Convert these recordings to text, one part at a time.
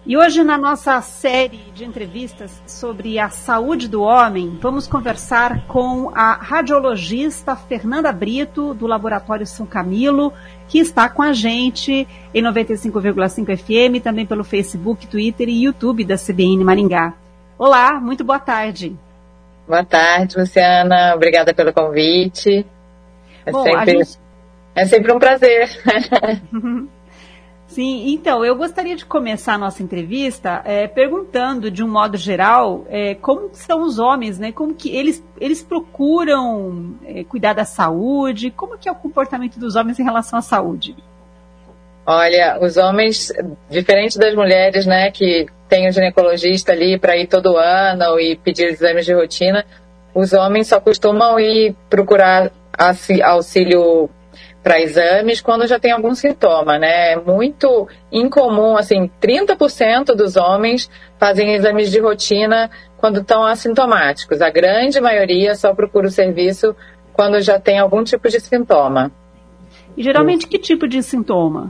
E hoje, na nossa série de entrevistas sobre a saúde do homem, vamos conversar com a radiologista Fernanda Brito, do Laboratório São Camilo, que está com a gente em 95,5 FM, também pelo Facebook, Twitter e YouTube da CBN Maringá. Olá, muito boa tarde. Boa tarde, Luciana. Obrigada pelo convite. É sempre um prazer. Sim, então, eu gostaria de começar a nossa entrevista perguntando, de um modo geral, como são os homens, né? Como que eles procuram cuidar da saúde, como que é o comportamento dos homens em relação à saúde? Olha, os homens, diferente das mulheres, né, que tem o ginecologista ali para ir todo ano e pedir exames de rotina, os homens só costumam ir procurar auxílio para exames quando já tem algum sintoma, né? É muito incomum, assim, 30% dos homens fazem exames de rotina quando estão assintomáticos. A grande maioria só procura o serviço quando já tem algum tipo de sintoma. E geralmente que tipo de sintoma?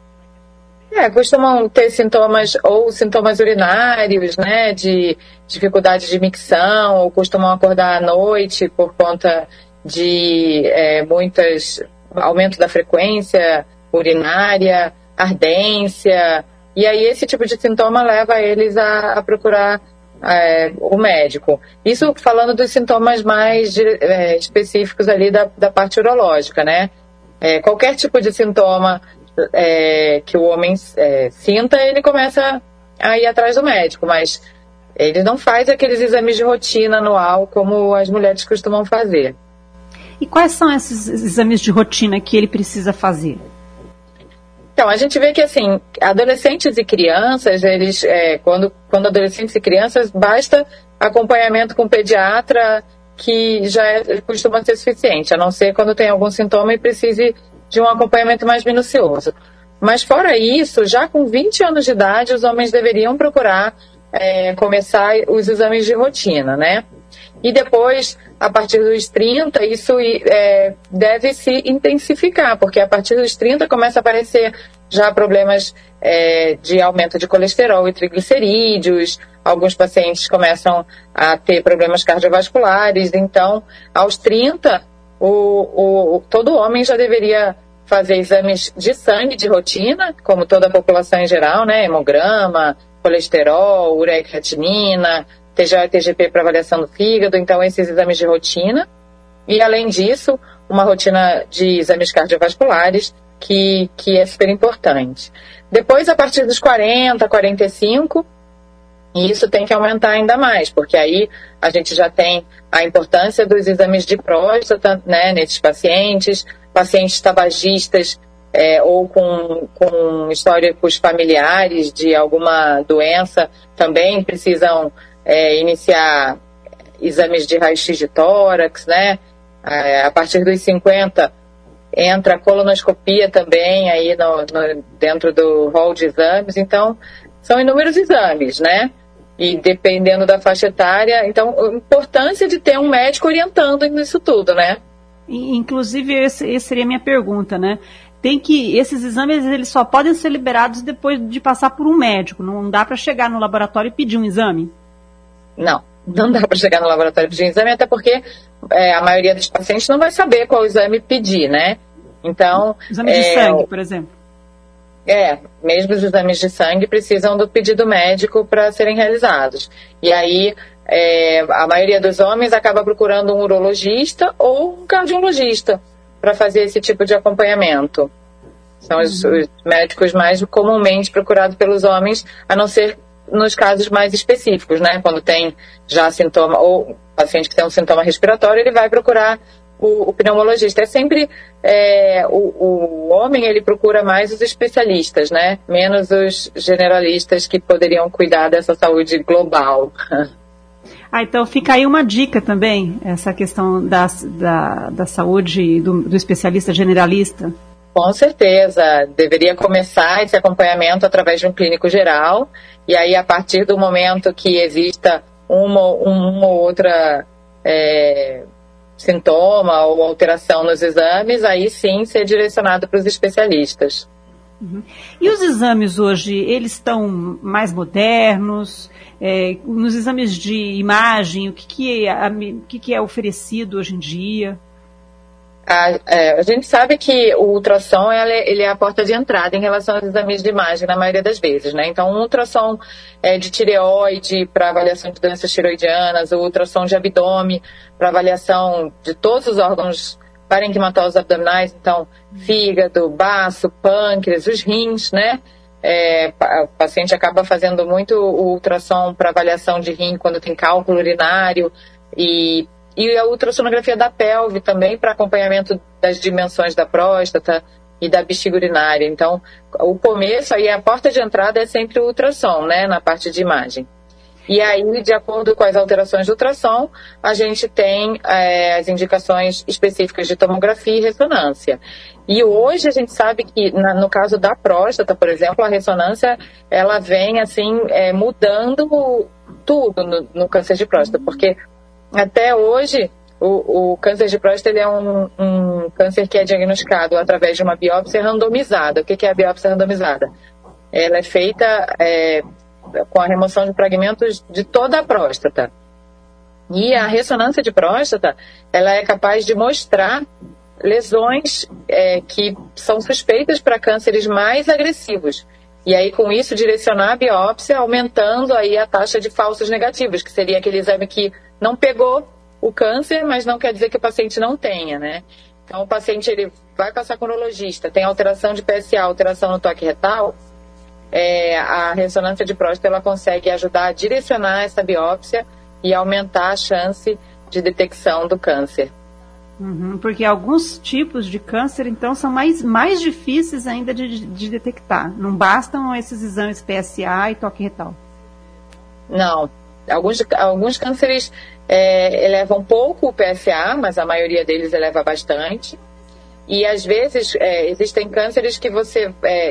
Costumam ter sintomas ou sintomas urinários, né, de dificuldade de micção, ou costumam acordar à noite por conta de aumento da frequência urinária, ardência, e aí esse tipo de sintoma leva eles a procurar o médico. Isso falando dos sintomas mais específicos ali da parte urológica, né? Qualquer tipo de sintoma que o homem sinta, ele começa a ir atrás do médico, mas ele não faz aqueles exames de rotina anual como as mulheres costumam fazer. E quais são esses exames de rotina que ele precisa fazer? Então, a gente vê que, assim, adolescentes e crianças, eles, quando adolescentes e crianças, basta acompanhamento com pediatra, que já costuma ser suficiente, a não ser quando tem algum sintoma e precise de um acompanhamento mais minucioso. Mas, fora isso, já com 20 anos de idade, os homens deveriam procurar começar os exames de rotina, né? E depois, a partir dos 30, isso deve se intensificar, porque a partir dos 30 começa a aparecer já problemas de aumento de colesterol e triglicerídeos, alguns pacientes começam a ter problemas cardiovasculares, então, aos 30, todo homem já deveria fazer exames de sangue de rotina, como toda a população em geral, né? Hemograma, colesterol, ureia e creatinina, TGO e TGP para avaliação do fígado, então esses exames de rotina. E além disso, uma rotina de exames cardiovasculares que é super importante. Depois, a partir dos 40, 45, isso tem que aumentar ainda mais, porque aí a gente já tem a importância dos exames de próstata, né, nesses pacientes tabagistas ou com históricos familiares de alguma doença, também precisam iniciar exames de raio-x de tórax, né? A partir dos 50 entra a colonoscopia também aí dentro do rol de exames, então são inúmeros exames, né? E dependendo da faixa etária, então a importância de ter um médico orientando nisso tudo, né? Inclusive, essa seria a minha pergunta, né? Esses exames eles só podem ser liberados depois de passar por um médico, não dá para chegar no laboratório e pedir um exame? Não dá para chegar no laboratório e pedir um exame, até porque a maioria dos pacientes não vai saber qual exame pedir, né? Então, exame de sangue, por exemplo. Mesmo os exames de sangue precisam do pedido médico para serem realizados. E aí, a maioria dos homens acaba procurando um urologista ou um cardiologista para fazer esse tipo de acompanhamento. São os médicos mais comumente procurados pelos homens, a não ser nos casos mais específicos, né? Quando tem já sintoma, ou paciente que tem um sintoma respiratório, ele vai procurar o pneumologista. É sempre o homem, ele procura mais os especialistas, né? Menos os generalistas que poderiam cuidar dessa saúde global. Então fica aí uma dica também, essa questão da saúde do especialista generalista. Com certeza, deveria começar esse acompanhamento através de um clínico geral, e aí a partir do momento que exista uma ou outra sintoma ou alteração nos exames, aí sim ser direcionado para os especialistas. Uhum. E os exames hoje, eles estão mais modernos? Nos exames de imagem, o que é oferecido hoje em dia? A gente sabe que o ultrassom ele é a porta de entrada em relação aos exames de imagem, na maioria das vezes, né? Então, um ultrassom de tireoide para avaliação de doenças tiroidianas, o ultrassom de abdômen para avaliação de todos os órgãos parenquimatosos abdominais, então, fígado, baço, pâncreas, os rins, né? O paciente acaba fazendo muito o ultrassom para avaliação de rim quando tem cálculo urinário e a ultrassonografia da pelve também para acompanhamento das dimensões da próstata e da bexiga urinária. Então, o começo, aí a porta de entrada é sempre o ultrassom, né, na parte de imagem. E aí, de acordo com as alterações do ultrassom, a gente tem as indicações específicas de tomografia e ressonância. E hoje a gente sabe que, no caso da próstata, por exemplo, a ressonância, ela vem, assim, mudando tudo no câncer de próstata, porque até hoje, o câncer de próstata ele é um câncer que é diagnosticado através de uma biópsia randomizada. O que é a biópsia randomizada? Ela é feita com a remoção de fragmentos de toda a próstata. E a ressonância de próstata, ela é capaz de mostrar lesões que são suspeitas para cânceres mais agressivos. E aí, com isso, direcionar a biópsia, aumentando aí a taxa de falsos negativos, que seria aquele exame que não pegou o câncer, mas não quer dizer que o paciente não tenha, né? Então, o paciente ele vai passar com o urologista, tem alteração de PSA, alteração no toque retal, a ressonância de próstata ela consegue ajudar a direcionar essa biópsia e aumentar a chance de detecção do câncer. Uhum, porque alguns tipos de câncer, então, são mais difíceis ainda de detectar. Não bastam esses exames PSA e toque retal. Não. Alguns cânceres elevam pouco o PSA, mas a maioria deles eleva bastante. E, às vezes, existem cânceres que você,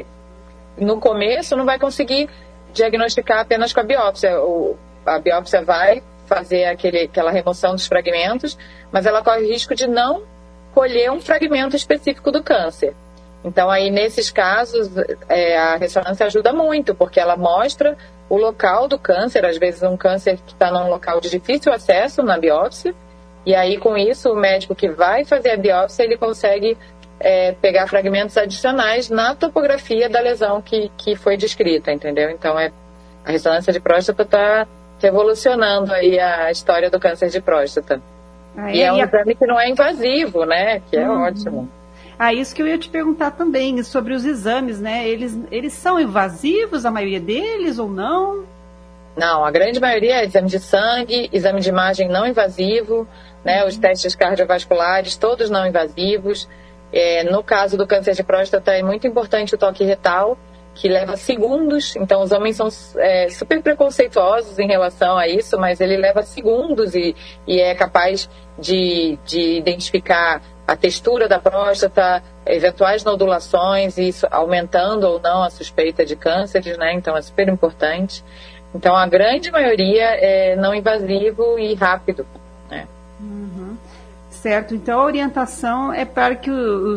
no começo, não vai conseguir diagnosticar apenas com a biópsia. A biópsia vai fazer aquela remoção dos fragmentos, mas ela corre o risco de não colher um fragmento específico do câncer. Então, aí, nesses casos, a ressonância ajuda muito, porque ela mostra o local do câncer, às vezes um câncer que está num local de difícil acesso na biópsia, e aí, com isso, o médico que vai fazer a biópsia, ele consegue pegar fragmentos adicionais na topografia da lesão que foi descrita, entendeu? Então, a ressonância de próstata está revolucionando aí a história do câncer de próstata. E é um exame que não é invasivo, né? Que é ótimo. Isso que eu ia te perguntar também, sobre os exames, né? Eles são invasivos, a maioria deles, ou não? Não, a grande maioria é exame de sangue, exame de imagem não invasivo, né? Os testes cardiovasculares, todos não invasivos. No caso do câncer de próstata, é muito importante o toque retal, que leva segundos. Então, os homens são super preconceituosos em relação a isso, mas ele leva segundos e é capaz de identificar a textura da próstata, eventuais nodulações, e isso aumentando ou não a suspeita de cânceres, né? Então, é super importante. Então, a grande maioria é não invasivo e rápido, né? Uhum. Certo. Então, a orientação é para que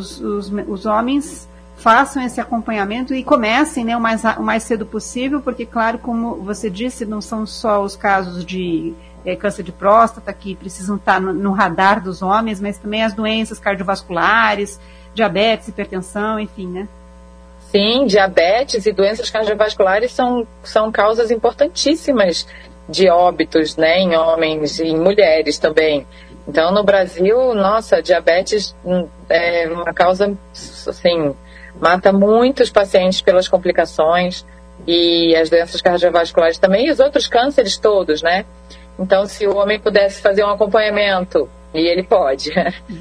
os homens façam esse acompanhamento e comecem, né, o mais cedo possível, porque, claro, como você disse, não são só os casos de câncer de próstata que precisam estar no radar dos homens, mas também as doenças cardiovasculares, diabetes, hipertensão, enfim, né? Sim, diabetes e doenças cardiovasculares são causas importantíssimas de óbitos, né, em homens e em mulheres também. Então, no Brasil, nossa, diabetes é uma causa, assim, mata muitos pacientes pelas complicações, e as doenças cardiovasculares também, e os outros cânceres todos, né? Então, se o homem pudesse fazer um acompanhamento, e ele pode,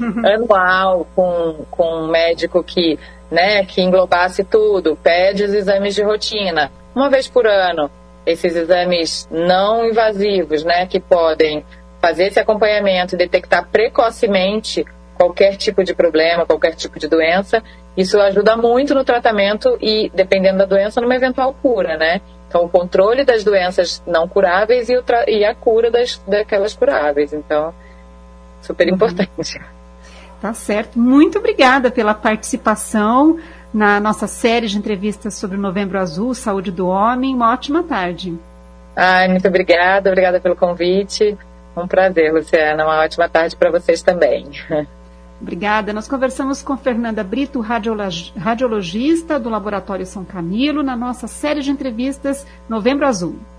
anual, com um médico que englobasse tudo, pede os exames de rotina, uma vez por ano, esses exames não invasivos, né, que podem fazer esse acompanhamento e detectar precocemente qualquer tipo de problema, qualquer tipo de doença, isso ajuda muito no tratamento e, dependendo da doença, numa eventual cura, né? Então, o controle das doenças não curáveis e a cura daquelas curáveis. Então, super importante. Tá certo. Muito obrigada pela participação na nossa série de entrevistas sobre o Novembro Azul, Saúde do Homem. Uma ótima tarde. Muito obrigada pelo convite. Um prazer, Luciana. Uma ótima tarde para vocês também. Obrigada. Nós conversamos com Fernanda Brito, radiologista do Laboratório São Camilo, na nossa série de entrevistas Novembro Azul.